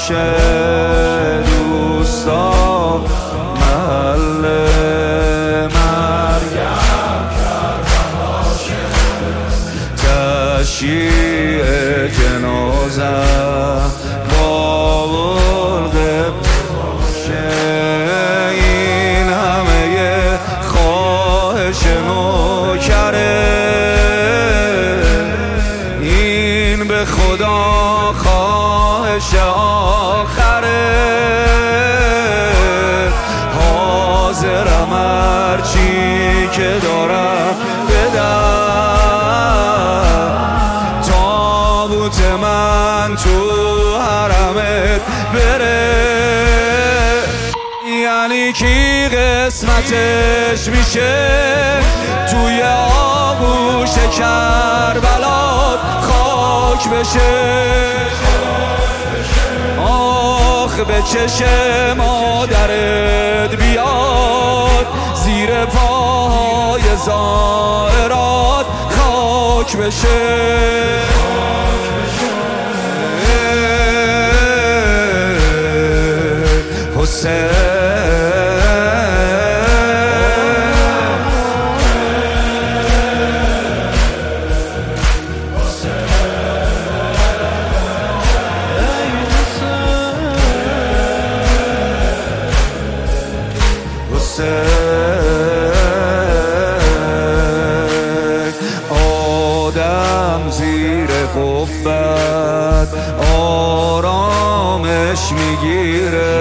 باشه دوستا محل مرگم کربلاشه تشییع جنازم باورده باشه این همه خواهش نوکره این به خدا خواهش آخره حاضرم هرچی که دارم بدم تابوت من تو حرمت بره یعنی کی قسمتش میشه توی آغوش کربلات خاک بشه آخ به چشم مادرت بیاد زیر پاهای زائرات خاک بشه حسین آدم زیر قبت آرامش میگیره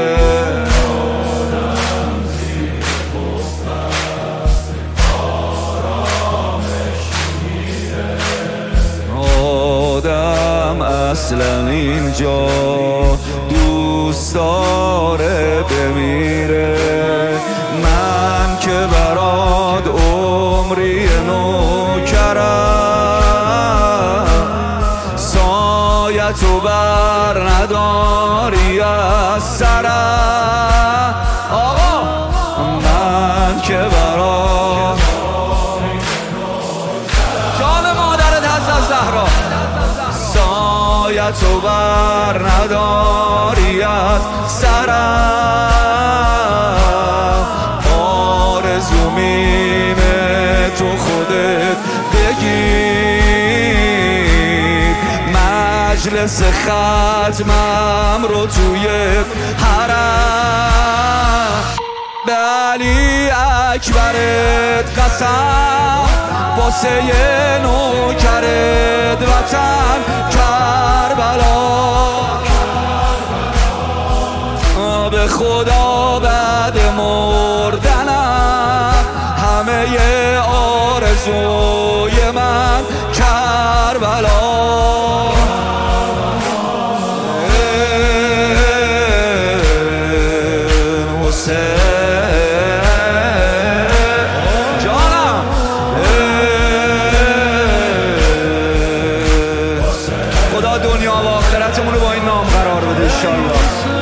آدم اصلا اینجا دوست داره بمیره من که برات عمری نوکرم سایتو بر نداری از سرم آقا من که برات جان مادرت هست از زهرا سایتو بر نداری از سرم آرزوم اینه تو خودت بگیر مجلس ختمم رو توی حرم به علی اکبرت قسم واسه نوکرت وطن کربلا به خدا بعد مردنم همه آرزوی من کربلا خدا دنیا و آخرتمون رو با این نام قرار بده انشالله.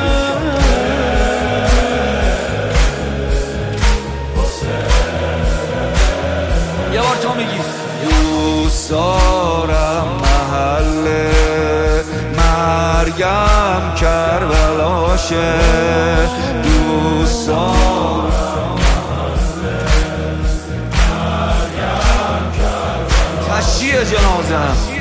یه بار تو میگی دوست دارم محل مرگم کربلاشه دوست دارم محل مرگم کربلاشه تشییع جنازم